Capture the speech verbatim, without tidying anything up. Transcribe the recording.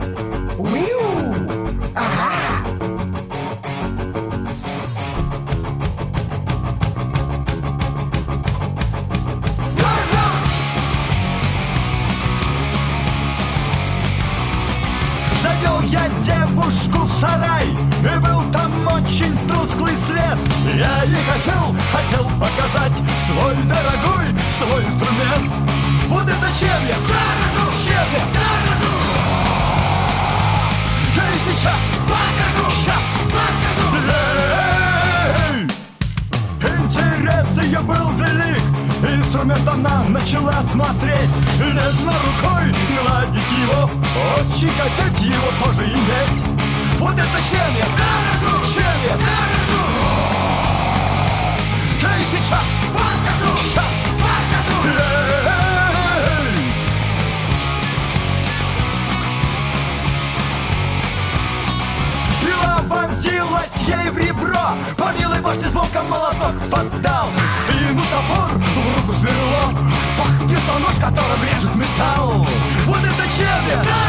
Уиу! Ага! Завел я девушку в сарай, и был там очень тусклый свет. Я ей хотел, хотел показать свой дорогой, свой инструмент. Вот это чем я? Покажу! Чем я? Покажу! Я и сейчас покажу! Сейчас покажу! Эй! Интерес ее был велик. Инструмент она начала смотреть, нежно рукой гладить его, очень хотеть его тоже иметь. Вот это чем я? Покажу! Чем я? Покажу! Я и сейчас покажу! Сейчас покажу! Эй! Пила вонзилась ей в ребро, по милой башне звонком молоток поддал. В спину топор, в руку сверло, пах пистонож, которым режет металл. Вот это чем я?